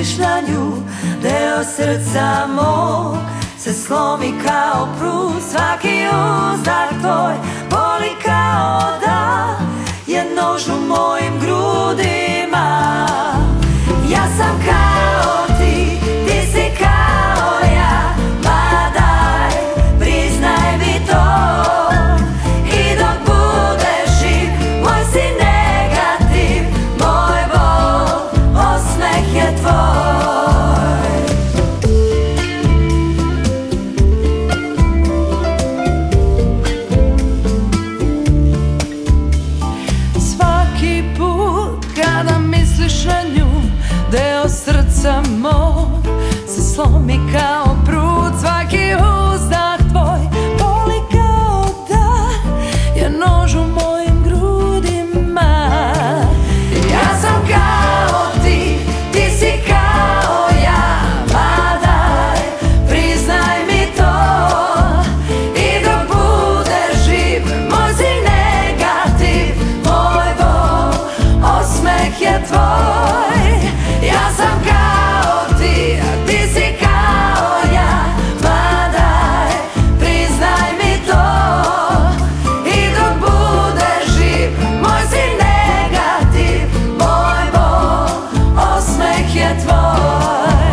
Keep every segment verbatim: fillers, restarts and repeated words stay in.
misliš na nju, deo srca mog se slomi kao prut. Svaki uzdah tvoj boli kao da je nož u mojim grudima. Ja sam kao ti, ti si kao ja, ma daj, priznaj mi to. I dok budeš živ, moj si negativ, moj bol, osmeh je tvoj. Svaki put kada misliš na nju, deo srca mog se slomi kao prut. Svaki uzdah tvoj boli kao da je nož u mojim grudima. Ja sam kao ti, ti si kao ja, ma daj, priznaj mi to. I dok budeš živ, moj si negativ, moj bol, osmeh je tvoj. Ja sam kao ti, ti si kao ja, ma daj, priznaj mi to. I dok budeš živ, moj si negativ, moj bol, osmeh je tvoj.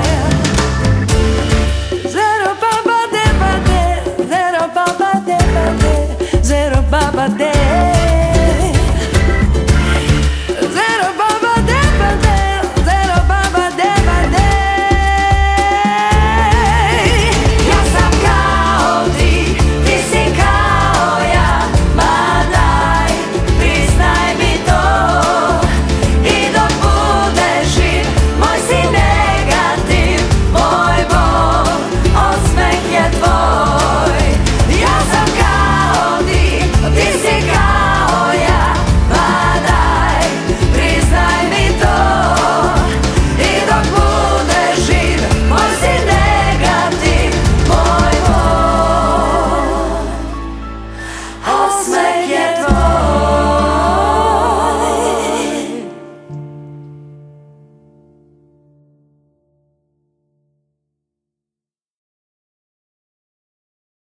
Zero baba de ba de, zero baba de ba de, zero baba de.